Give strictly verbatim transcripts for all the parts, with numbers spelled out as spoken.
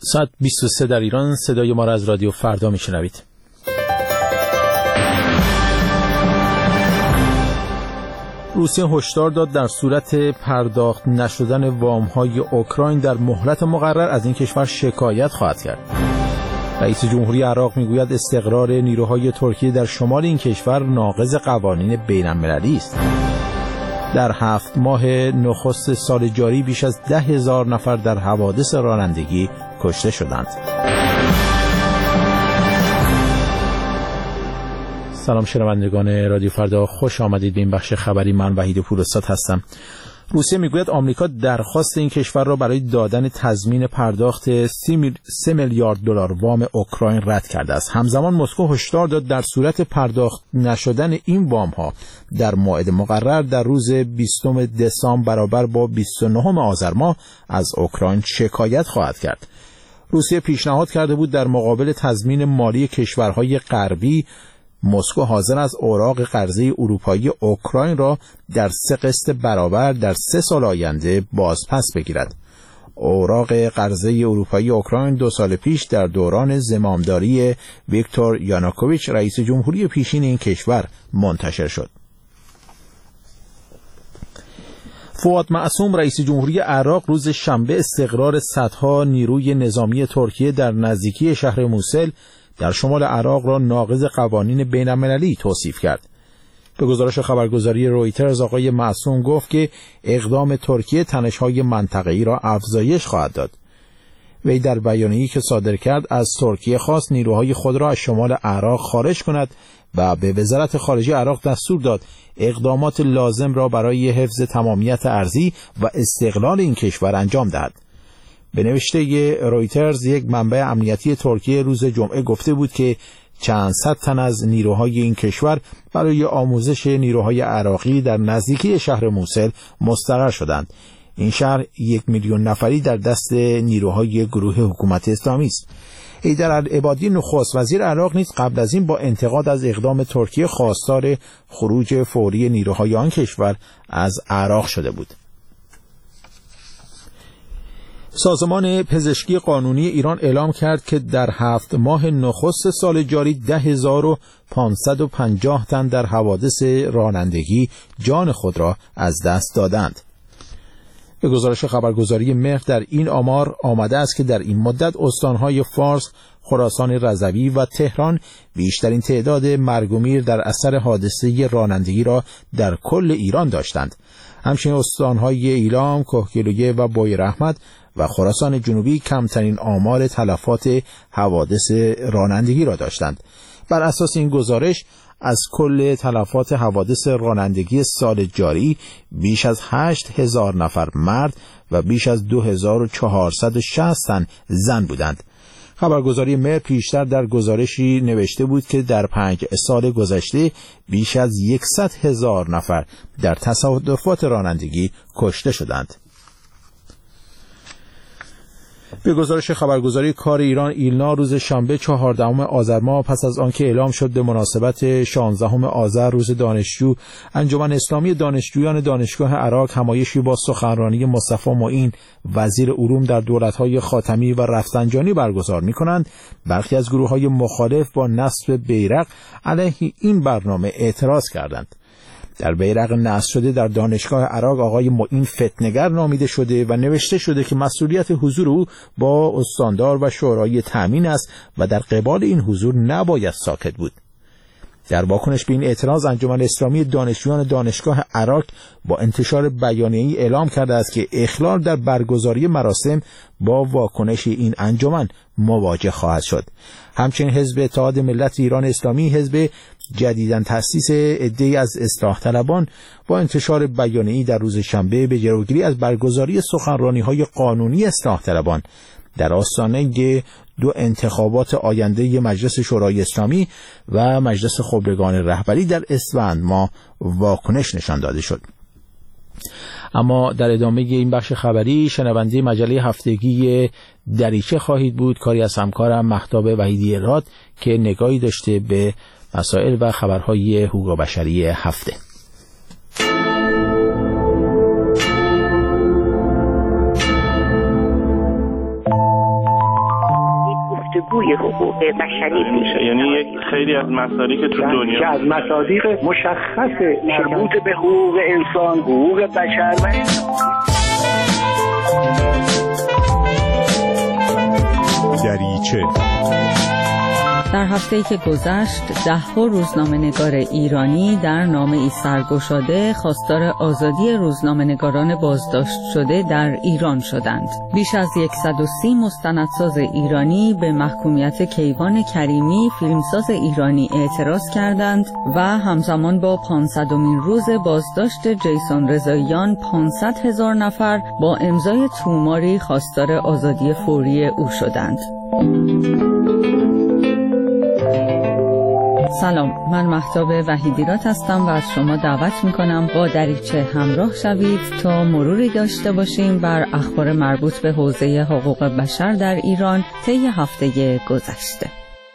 ساعت بیست و سه در ایران. صدای ما را از رادیو فردا میشنوید. روسیه هشدار داد در صورت پرداخت نشدن وام‌های اوکراین در مهلت مقرر از این کشور شکایت خواهد کرد. رئیس جمهوری عراق میگوید استقرار نیروهای ترکیه در شمال این کشور ناقض قوانین بین‌المللی است. در هفت ماه نخست سال جاری بیش از ده هزار نفر در حوادث رانندگی کشته شدند. سلام شنوندگان رادیو فردا، خوش آمدید به این بخش خبری. من وحید پورستاد هستم. روسیه میگوید آمریکا درخواست این کشور را برای دادن تضمین پرداخت سه میلیارد دلار وام اوکراین رد کرده است. همزمان مسکو هشدار داد در صورت پرداخت نشدن این وام ها در موعد مقرر در روز بیستم دسامبر برابر با بیست و نهم آذر ماه از اوکراین شکایت خواهد کرد. روسیه پیشنهاد کرده بود در مقابل تضمین مالی کشورهای غربی مسکو حاضر است اوراق قرضه اروپایی اوکراین را در سه قسط برابر در سه سال آینده بازپس بگیرد. اوراق قرضه اروپایی اوکراین دو سال پیش در دوران زمامداری ویکتور یانوکوویچ رئیس جمهوری پیشین این کشور منتشر شد. فؤاد معصوم رئیس جمهوری عراق روز شنبه استقرار صدها نیروی نظامی ترکیه در نزدیکی شهر موسل در شمال عراق را ناقض قوانین بین‌المللی توصیف کرد. به گزارش خبرگزاری رویترز آقای معصوم گفت که اقدام ترکیه تنش‌های منطقه‌ای را افزایش خواهد داد. وی در بیانیه‌ای که صادر کرد از ترکیه خواست نیروهای خود را از شمال عراق خارج کند و به وزارت خارجه عراق دستور داد اقدامات لازم را برای حفظ تمامیت ارضی و استقلال این کشور انجام دهد. به نوشته رویترز یک منبع امنیتی ترکیه روز جمعه گفته بود که چند صد تن از نیروهای این کشور برای آموزش نیروهای عراقی در نزدیکی شهر موسل مستقر شدند. این شهر یک میلیون نفری در دست نیروهای گروه حکومت اسلامی است. حیدر العبادی نخست وزیر عراق نیز قبل از این با انتقاد از اقدام ترکیه خواستار خروج فوری نیروهای آن کشور از عراق شده بود. سازمان پزشکی قانونی ایران اعلام کرد که در هفت ماه نخست سال جاری ده هزار و پانصد و پنجاه تن در حوادث رانندگی جان خود را از دست دادند. به گزارش خبرگزاری مهر در این آمار آمده است که در این مدت استانهای فارس، خراسان رضوی و تهران بیشترین تعداد مرگ و میر در اثر حادثه رانندگی را در کل ایران داشتند. همچنین استانهای ایلام، کهگیلویه و بویراحمد و خراسان جنوبی کمترین آمار تلفات حوادث رانندگی را داشتند. بر اساس این گزارش از کل تلفات حوادث رانندگی سال جاری بیش از هشت هزار نفر مرد و بیش از دو هزار و چهارصد و شصت تن زن بودند. خبرگزاری مهر پیشتر در گزارشی نوشته بود که در پنج سال گذشته بیش از صد هزار نفر در تصادفات رانندگی کشته شدند. به گزارش خبرگزاری کار ایران ایلنا روز شنبه چهاردهم آذر ماه پس از آنکه اعلام شد به مناسبت شانزدهم آذر روز دانشجو، انجمن اسلامی دانشجویان دانشگاه عراق همایشی با سخنرانی مصطفی معین وزیر علوم در دولت‌های خاتمی و رفسنجانی برگزار می‌کنند، برخی از گروه‌های مخالف با نصب بیرق علیه این برنامه اعتراض کردند. در بیرق نصب شده در دانشگاه عراق آقای معین فتنه‌گر نامیده شده و نوشته شده که مسئولیت حضور او با استاندار و شورای تامین است و در قبال این حضور نباید ساکت بود. در واکنش به این اعتراض انجمن اسلامی دانشجویان دانشگاه عراق با انتشار بیانیه‌ای اعلام کرده است که اخلال در برگزاری مراسم با واکنش این انجمن مواجه خواهد شد. همچنین حزب اتحاد ملت ایران اسلامی، حزب جدیداً تأسیس عده‌ای از اصلاح طلبان، با انتشار بیانیه‌ای در روز شنبه به جلوگیری از برگزاری سخنرانی‌های قانونی اصلاح طلبان در آستانه دو انتخابات آینده مجلس شورای اسلامی و مجلس خبرگان رهبری در اسفند ماه واکنش نشان داده شد. اما در ادامه این بخش خبری شنونده مجله هفتگی دریچه خواهید بود، کاری از همکارم مهتاب وحیدی راد که نگاهی داشته به مسائل و خبرهای حقوق بشری هفته. بازگوی حقوق بشری میشه. یعنی یک خیلی از مسائلی که تو دنیا که از مصادیق مشخص مربوط به حقوق انسان، حقوق بشر و دریچه. در هفته‌ای که گذشت ده‌ها روزنامه‌نگار ایرانی در نامه‌ای سرگشاده خواستار آزادی روزنامه‌نگاران بازداشت شده در ایران شدند. بیش از صد و سی مستندساز ایرانی به محکومیت کیوان کریمی فیلمساز ایرانی اعتراض کردند و همزمان با پانصدمین روز بازداشت جیسون رضاییان پانصد هزار نفر با امضای توماری خواستار آزادی فوری او شدند. سلام، من مهتاب وحیدیرات هستم و از شما دعوت میکنم با دریچه همراه شوید تا مروری داشته باشیم بر اخبار مربوط به حوزه حقوق بشر در ایران طی هفته گذشته.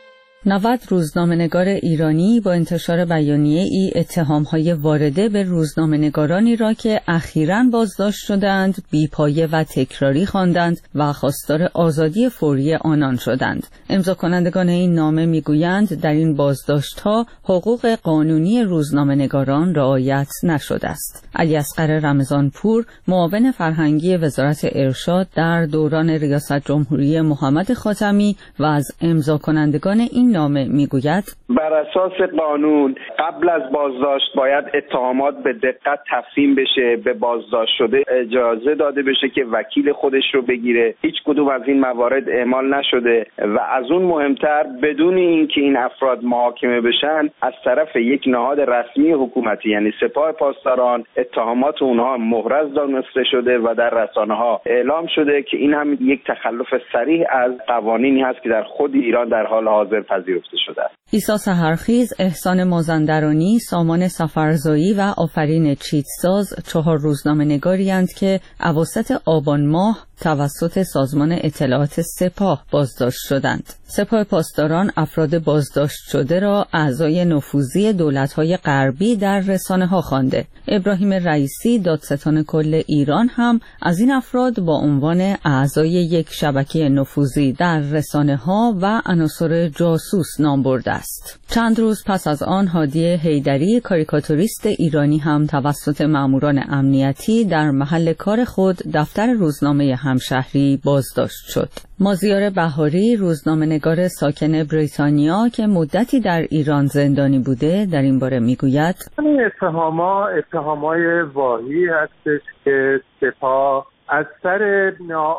نود روزنامه‌نگار ایرانی با انتشار بیانیه ای اتهام‌های وارده به روزنامه‌نگارانی را که اخیراً بازداشت شدند بی‌پایه و تکراری خواندند و خواستار آزادی فوری آنان شدند. امضا کنندگان این نامه میگویند در این بازداشت‌ها حقوق قانونی روزنامه‌نگاران رعایت نشده است. علی اصغر رمضانپور، معاون فرهنگی وزارت ارشاد در دوران ریاست جمهوری محمد خاتمی و از امضا کنندگان این نامه میگوید بر اساس قانون قبل از بازداشت باید اتهامات به دقت تفهیم بشه، به بازداشت شده اجازه داده بشه که وکیل خودش رو بگیره. هیچ کدوم از این موارد اعمال نشده و از اون مهمتر بدون اینکه این افراد محاکمه بشن از طرف یک نهاد رسمی حکومتی یعنی سپاه پاسداران اتهامات اونها محرز دانسته شده و در رسانه‌ها اعلام شده که این هم یک تخلف صریح از قوانینی هست که در خود ایران در حال حاضر پذیرفته شده است. عیسی سحرخیز، احسان مازندرانی، سامان سفرزایی و آفرین چیتساز چهار روزنامه‌نگاری‌اند که اواسط آبان ماه توسط سازمان اطلاعات سپاه بازداشت شدند. سپاه پاسداران افراد بازداشت شده را اعضای نفوذی دولت‌های غربی در رسانه‌ها خوانده. ابراهیم رئیسی، دادستان کل ایران هم از این افراد با عنوان اعضای یک شبکه نفوذی در رسانه‌ها و عناصر جاسوس نام برده است. چند روز پس از آن هادی حیدری، کاریکاتوریست ایرانی هم توسط ماموران امنیتی در محل کار خود دفتر روزنامه همشهری بازداشت شد. مازیار بهاری، روزنامه‌نگار ساکن بریتانیا که مدتی در ایران زندانی بوده، در این باره میگوید این اتهامات اتهامای واهی هستش که سپاه از سر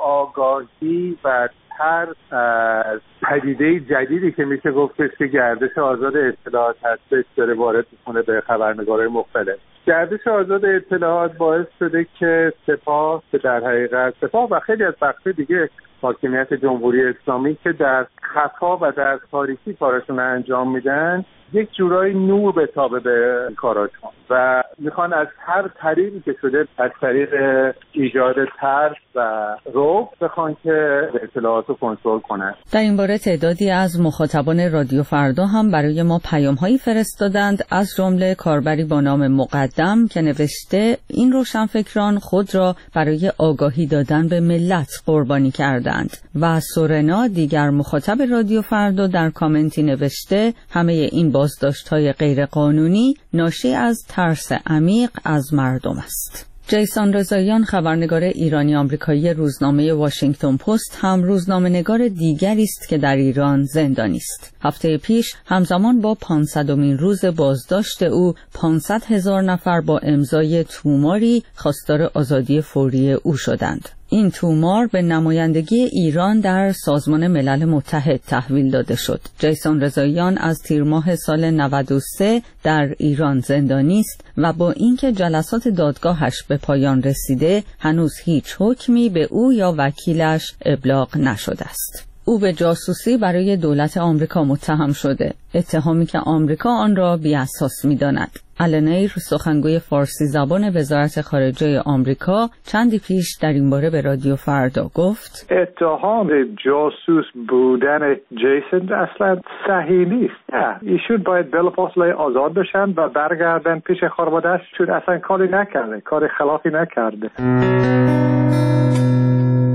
ناآگاهی و ترس از پدیده جدیدی که میشه گفتش که گردش آزاد اطلاعات هستش داره وارد میکنه به خبرنگارای مختلف. گردش آزاد اطلاعات باعث شده که سپاه که در حقیقت سپاه و خیلی از بخش دیگه حاکمیت جمهوری اسلامی که در خفا و در تاریکی کارشون انجام میدن یک جورایی نور بتابه به کاراشون و میخوان از هر طریقی که شده از طریق ایجاد ترس و رعب بخوان که اطلاعات رو کنترل کنن. در این باره تعدادی از مخاطبان رادیو فردا هم برای ما پیام‌هایی فرستادند، از جمله کاربری با نام مقدم که نوشته این روشنفکران خود را برای آگاهی دادن به ملت قربانی کردند و سورنا، دیگر مخاطب رادیو فردا، در کامنتی نوشته همه این بازداشت‌های غیرقانونی ناشی از ترس عمیق از مردم است. جیسون رضاییان، خبرنگار ایرانی آمریکایی روزنامه واشنگتن پست، هم روزنامه‌نگار دیگری است که در ایران زندانی است. هفته پیش همزمان با پانصدمین روز بازداشت او پانصد هزار نفر با امضای توماری خواستار آزادی فوری او شدند. این تومار به نمایندگی ایران در سازمان ملل متحد تحویل داده شد. جیسون رضاییان از تیر ماه سال نود و سه در ایران زندانی است و با اینکه جلسات دادگاهش به پایان رسیده هنوز هیچ حکمی به او یا وکیلش ابلاغ نشده است. او به جاسوسی برای دولت آمریکا متهم شده، اتهامی که آمریکا آن را بی‌اساس می‌داند. آلنیر، سخنگوی فارسی زبان وزارت خارجه آمریکا، چندی پیش در این باره به رادیو فردا گفت اتهام جاسوس بودن جیسون اصلا صحیح نیست. ایشون باید بلافاصله آزاد بشن و برگردن پیش خانواده‌اش، چون اصلا کاری نکرده، کار خلافی نکرده.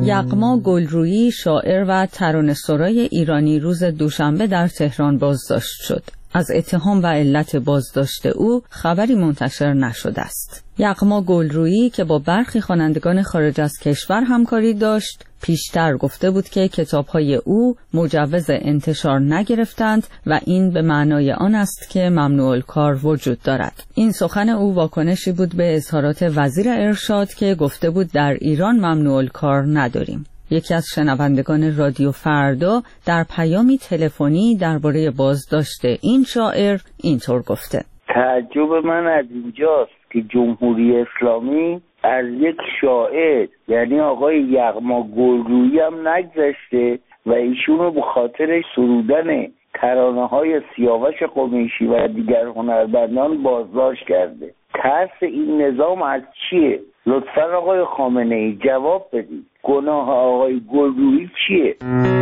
یغما گلرویی، شاعر و ترانه‌سرای ایرانی، روز دوشنبه در تهران بازداشت شد. از اتهام و علت بازداشت او خبری منتشر نشده است. یغما گلرویی که با برخی خوانندگان خارج از کشور همکاری داشت، پیشتر گفته بود که کتاب‌های او مجوز انتشار نگرفتند و این به معنای آن است که ممنوع الکار وجود دارد. این سخن او واکنشی بود به اظهارات وزیر ارشاد که گفته بود در ایران ممنوع الکار نداریم. یکی از شنوندگان رادیو فردا در پیامی تلفنی درباره بازداشت این شاعر اینطور گفته: تعجب من از اینجاست که جمهوری اسلامی از یک شاعر یعنی آقای یغما گلرویی هم نگذشته و ایشون رو به خاطر سرودن ترانه‌های سیاوش قمیشی و دیگر هنرمندان بازداشت کرده. ترس این نظام از چیه؟ لطفاً آقای خامنه‌ای جواب بدید. گناه آقای گلرویی چیه؟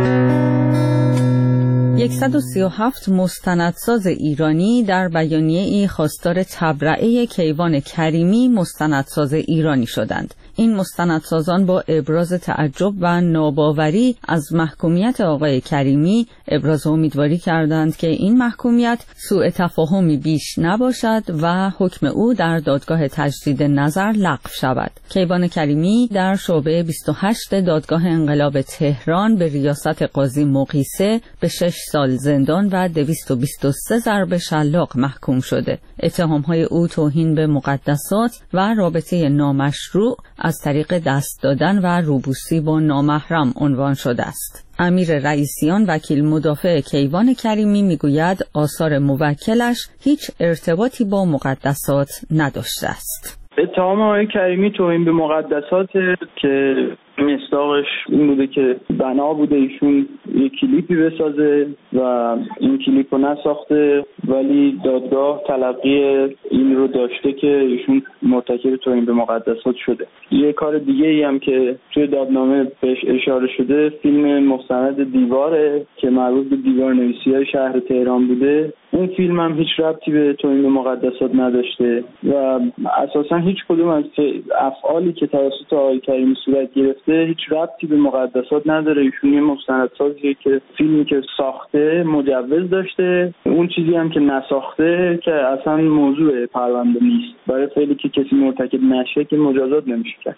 صد و سی و هفت مستندساز ایرانی در بیانیه‌ای خواستار تبرئه کیوان کریمی مستندساز ایرانی شدند. این مستندسازان با ابراز تعجب و ناباوری از محکومیت آقای کریمی ابراز امیدواری کردند که این محکومیت سوء تفاهمی بیش نباشد و حکم او در دادگاه تجدید نظر لغو شود. کیوان کریمی در شعبه بیست و هشت دادگاه انقلاب تهران به ریاست قاضی مقیسه به شش سال زندان و دویست و بیست و سه ضرب شلاق محکوم شده. اتهام‌های او توهین به مقدسات و رابطه نامشروع از طریق دست دادن و روبوسی با نامحرم عنوان شده است. امیر رئیسیان، وکیل مدافع کیوان کریمی، میگوید آثار موکلش هیچ ارتباطی با مقدسات نداشته است. اتهام آقای کریمی توهین به مقدسات که مصداقش این بوده که بنا بوده ایشون یک کلیپی بسازه و این کلیپ رو نساخته، ولی دادگاه تلقی این رو داشته که ایشون مرتکب توهین به مقدسات شده. یه کار دیگه ای هم که توی دادنامه بهش اشاره شده فیلم مستند دیواره که مربوط به دیوار نویسی‌های شهر تهران بوده. اون فیلم هم هیچ ربطی به توهین به مقدسات نداشته و اساسا هیچ کدوم از افعالی که توسط آقای کریمی صورت گرفته هیچ ربطی به مقدسات نداره. ایشون یه مستندسازیه که فیلمی که ساخته مجوز داشته، اون چیزی هم که نساخته که اصلا موضوع پرونده نیست. برای فعلی که کسی مرتکب نشه که مجازات نمیشه کرد.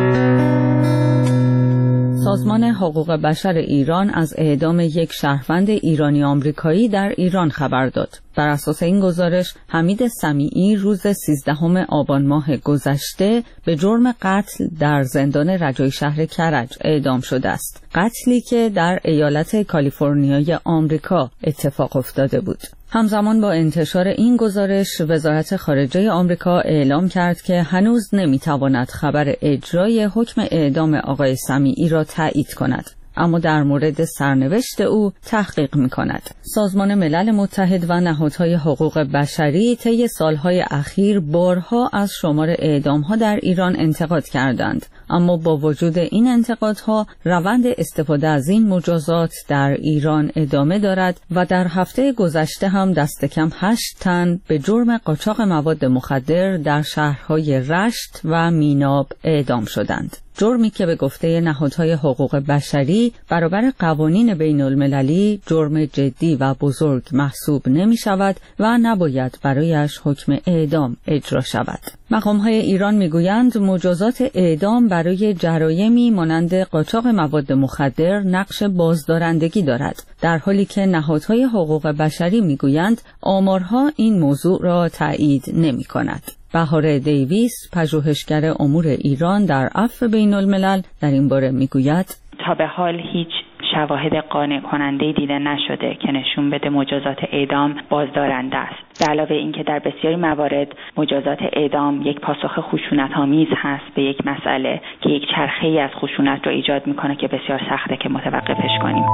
سازمان حقوق بشر ایران از اعدام یک شهروند ایرانی آمریکایی در ایران خبر داد. بر اساس این گزارش حمید سمیعی روز سیزدهم آبان ماه گذشته به جرم قتل در زندان رجای شهر کرج اعدام شده است. قتلی که در ایالت کالیفرنیای آمریکا اتفاق افتاده بود. همزمان با انتشار این گزارش وزارت خارجه آمریکا اعلام کرد که هنوز نمیتواند خبر اجرای حکم اعدام آقای سمیعی را تایید کند، اما در مورد سرنوشت او تحقیق می‌کند. سازمان ملل متحد و نهادهای حقوق بشری طی سالهای اخیر بارها از شمار اعدام‌ها در ایران انتقاد کردند، اما با وجود این انتقادها روند استفاده از این مجازات در ایران ادامه دارد و در هفته گذشته هم دست کم هشت تن به جرم قاچاق مواد مخدر در شهرهای رشت و میناب اعدام شدند. جرمی که به گفته نهادهای حقوق بشری برابر قوانین بین المللی جرم جدی و بزرگ محسوب نمی شود و نباید برایش حکم اعدام اجرا شود. مقامهای ایران می گویند مجازات اعدام برای جرایمی مانند قاچاق مواد مخدر نقش بازدارندگی دارد، در حالی که نهادهای حقوق بشری می گویند آمارها این موضوع را تایید نمی کند. بهاره دیویس، پژوهشگر امور ایران در عفو بین الملل، در این باره میگوید تا به حال هیچ شواهد قانع کننده دیده نشده که نشون بده مجازات اعدام بازدارنده است. به علاوه اینکه در بسیاری موارد مجازات اعدام یک پاسخ خشونت‌آمیز هست به یک مسئله که یک چرخه‌ای از خشونت رو ایجاد میکنه که بسیار سخته که متوقفش کنیم.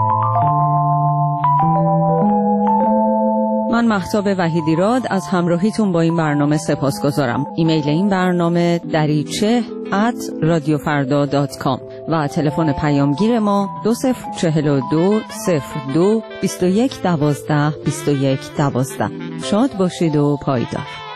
من مهتاب وحیدیراد از همراهیتون با این برنامه سپاسگزارم. ایمیل این برنامه دریچه ات رادیو فردا دات کام و تلفن پیامگیر ما دو صفر چهل و دو صفر دو بیست و یک دوازده بیست و یک دوازده. شاد باشید و پایدار.